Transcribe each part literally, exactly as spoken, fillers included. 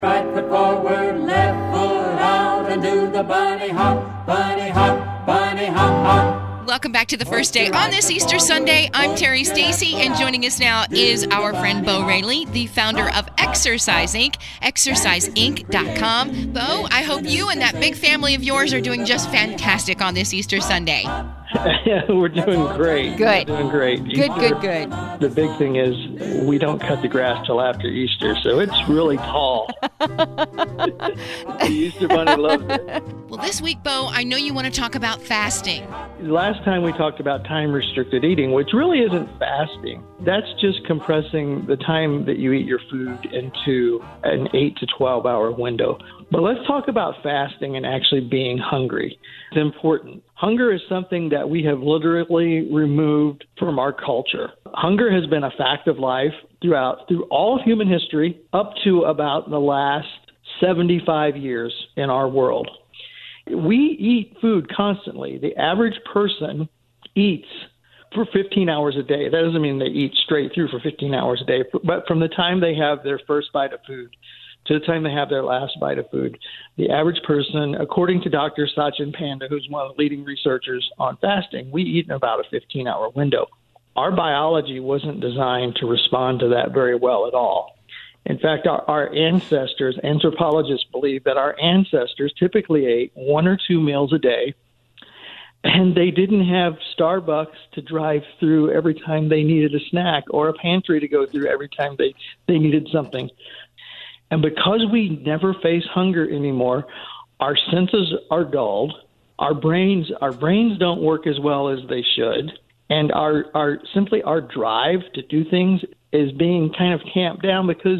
Right foot forward, left foot out, and do the bunny hop, bunny hop, bunny hop, hop. Welcome back to the first day on this Easter Sunday. I'm Terry Stacy, and joining us now is our friend Bo Raley, the founder of Exercise Incorporated, exercise inc dot com. Bo, I hope you and that big family of yours are doing just fantastic on this Easter Sunday. We're doing great. Good. We're doing great. Good, Easter, good, good. The big thing is we don't cut the grass till after Easter, so it's really tall. The Easter Bunny loves it. Well, this week, Bo, I know you want to talk about fasting. Last time we talked about time-restricted eating, which really isn't fasting. That's just compressing the time that you eat your food into an eight to twelve hour window. But let's talk about fasting and actually being hungry. It's important. Hunger is something that we have literally removed from our culture. Hunger has been a fact of life throughout, through all of human history, up to about the last seventy-five years in our world. We eat food constantly. The average person eats for fifteen hours a day. That doesn't mean they eat straight through for fifteen hours a day, but from the time they have their first bite of food to the time they have their last bite of food, the average person, according to Doctor Sachin Panda, who's one of the leading researchers on fasting, we eat in about a fifteen hour window. Our biology wasn't designed to respond to that very well at all. In fact, our, our ancestors, anthropologists believe that our ancestors typically ate one or two meals a day, and they didn't have Starbucks to drive through every time they needed a snack or a pantry to go through every time they, they needed something. And because we never face hunger anymore, our senses are dulled. Our brains, our brains don't work as well as they should. And our, our simply our drive to do things is being kind of tamped down because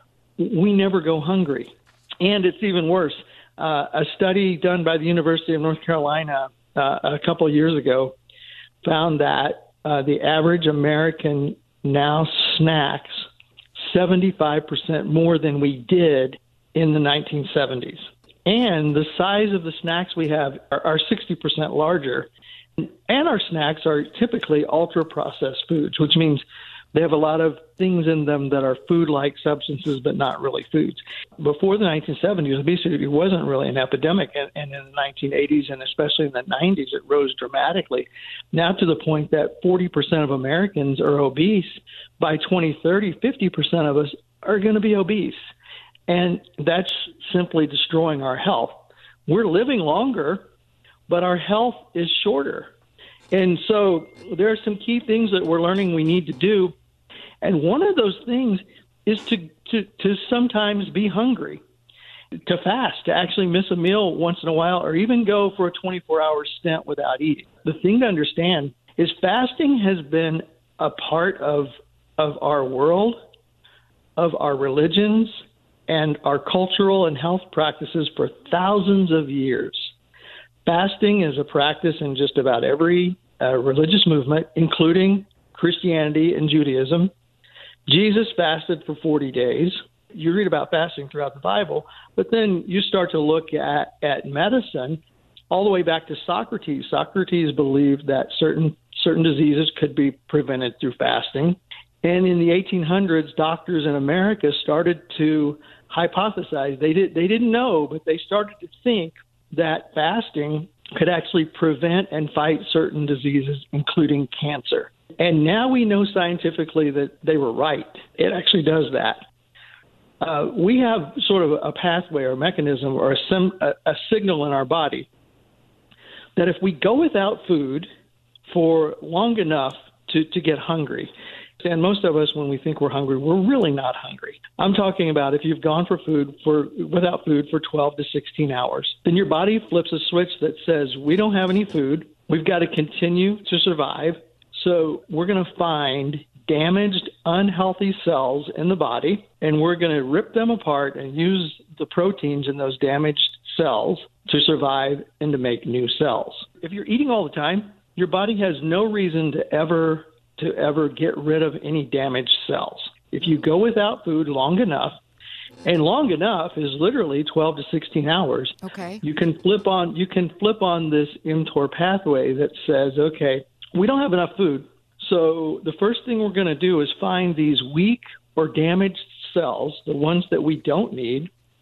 we never go hungry. And it's even worse. Uh, a study done by the University of North Carolina uh, a couple of years ago found that uh, the average American now snacks seventy-five percent more than we did in the nineteen seventies. And the size of the snacks we have are, are sixty percent larger. And our snacks are typically ultra-processed foods, which means they have a lot of things in them that are food-like substances, but not really foods. Before the nineteen seventies, obesity wasn't really an epidemic, and, and in the nineteen eighties and especially in the nineties, it rose dramatically. Now to the point that forty percent of Americans are obese. By twenty thirty, fifty percent of us are going to be obese. And that's simply destroying our health. We're living longer, but our health is shorter. And so there are some key things that we're learning we need to do. And one of those things is to, to, to sometimes be hungry, to fast, to actually miss a meal once in a while, or even go for a twenty-four hour stint without eating. The thing to understand is fasting has been a part of, of our world, of our religions, and our cultural and health practices for thousands of years. Fasting is a practice in just about every uh, religious movement, including Christianity and Judaism. Jesus fasted for forty days. You read about fasting throughout the Bible, but then you start to look at, at medicine all the way back to Socrates. Socrates believed that certain certain diseases could be prevented through fasting. And in the eighteen hundreds, doctors in America started to hypothesize. They did they didn't know, but they started to think that fasting could actually prevent and fight certain diseases, including cancer. And now we know scientifically that they were right. It actually does that. Uh, we have sort of a pathway or a mechanism or a, sim, a, a signal in our body that if we go without food for long enough to, to get hungry, and most of us, when we think we're hungry, we're really not hungry. I'm talking about if you've gone for food for without food for twelve to sixteen hours, then your body flips a switch that says, we don't have any food. We've got to continue to survive. So we're going to find damaged, unhealthy cells in the body, and we're going to rip them apart and use the proteins in those damaged cells to survive and to make new cells. If you're eating all the time, your body has no reason to ever to ever get rid of any damaged cells. If you go without food long enough, and long enough is literally twelve to sixteen hours, okay, you can flip on you can flip on this mTOR pathway that says, okay, we don't have enough food, so the first thing we're going to do is find these weak or damaged cells, the ones that we don't need,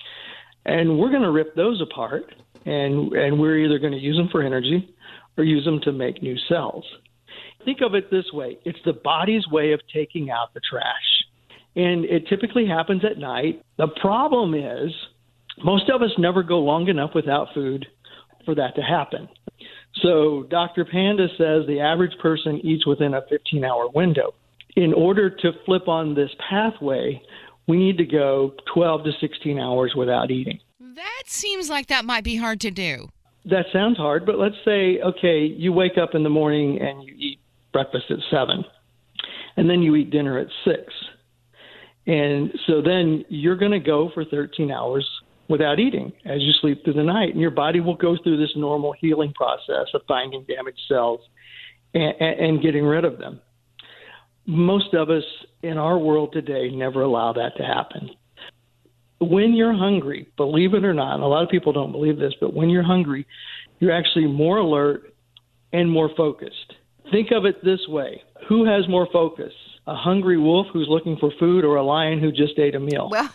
And we're going to rip those apart, and, and we're either going to use them for energy or use them to make new cells. Think of it this way. It's the body's way of taking out the trash. And it typically happens at night. The problem is most of us never go long enough without food for that to happen. So Doctor Panda says the average person eats within a fifteen-hour window. In order to flip on this pathway, we need to go twelve to sixteen hours without eating. That seems like that might be hard to do. That sounds hard, but let's say, okay, you wake up in the morning and you eat breakfast at seven, and then you eat dinner at six. And so then you're going to go for thirteen hours without eating as you sleep through the night. And your body will go through this normal healing process of finding damaged cells and, and, and getting rid of them. Most of us in our world today never allow that to happen. When you're hungry, believe it or not, and a lot of people don't believe this, but when you're hungry, you're actually more alert and more focused. Think of it this way. Who has more focus? A hungry wolf who's looking for food or a lion who just ate a meal? Well,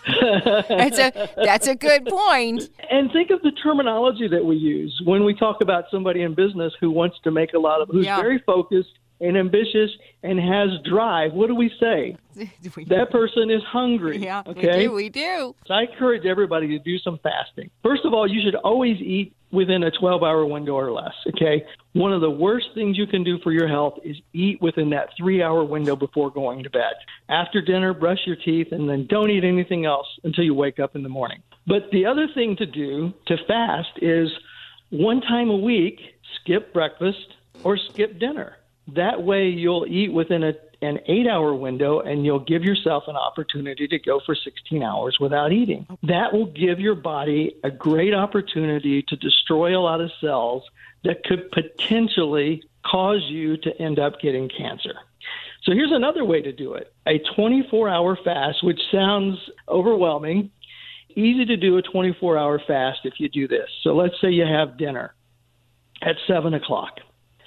that's a that's a good point. And think of the terminology that we use when we talk about somebody in business who wants to make a lot of, who's yeah. very focused and ambitious and has drive. What do we say? That person is hungry. Yeah, okay? we do. We do. So I encourage everybody to do some fasting. First of all, you should always eat within a twelve-hour window or less, okay? One of the worst things you can do for your health is eat within that three-hour window before going to bed. After dinner, brush your teeth, and then don't eat anything else until you wake up in the morning. But the other thing to do to fast is one time a week, skip breakfast or skip dinner. That way you'll eat within a, an eight-hour window, and you'll give yourself an opportunity to go for sixteen hours without eating. That will give your body a great opportunity to destroy a lot of cells that could potentially cause you to end up getting cancer. So here's another way to do it. A twenty-four hour fast, which sounds overwhelming. Easy to do a twenty-four hour fast if you do this. So let's say you have dinner at seven o'clock.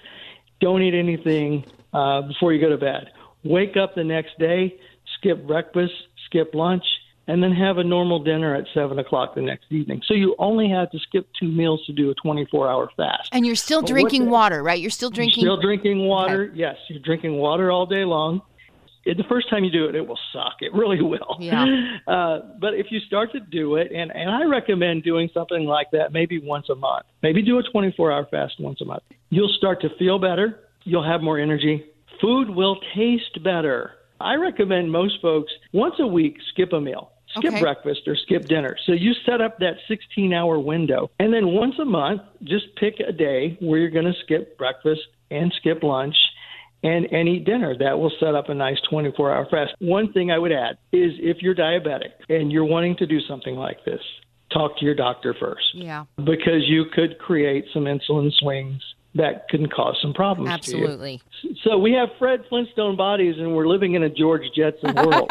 Don't eat anything uh, before you go to bed. Wake up the next day, skip breakfast, skip lunch, and then have a normal dinner at seven o'clock the next evening. So you only have to skip two meals to do a twenty-four hour fast. And you're still But drinking the, water, right? You're still drinking. Still drinking water. Okay. Yes, you're drinking water all day long. It, the first time you do it, it will suck. It really will. Yeah. Uh, but if you start to do it, and, and I recommend doing something like that maybe once a month. Maybe do a twenty-four hour fast once a month. You'll start to feel better. You'll have more energy. Food will taste better. I recommend most folks once a week skip a meal. Skip Okay. breakfast or skip dinner. So you set up that sixteen hour window. And then once a month, just pick a day where you're going to skip breakfast and skip lunch and, and eat dinner. That will set up a nice twenty-four hour fast. One thing I would add is if you're diabetic and you're wanting to do something like this, talk to your doctor first. Yeah. Because you could create some insulin swings that can cause some problems. Absolutely. To you. So we have Fred Flintstone bodies, and we're living in a George Jetson world.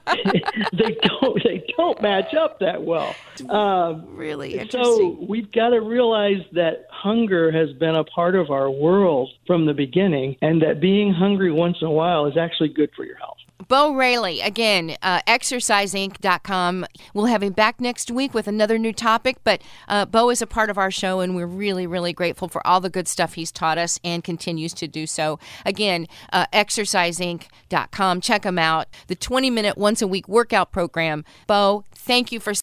they don't they don't match up that well. Um, really interesting. So we've got to realize that hunger has been a part of our world from the beginning, and that being hungry once in a while is actually good for your health. Bo Raley, again, uh, exercise inc dot com. We'll have him back next week with another new topic, but uh, Bo is a part of our show, and we're really, really grateful for all the good stuff he's taught us and continues to do so. Again, uh, exercise inc dot com. Check him out. The twenty minute once a week workout program. Bo, thank you for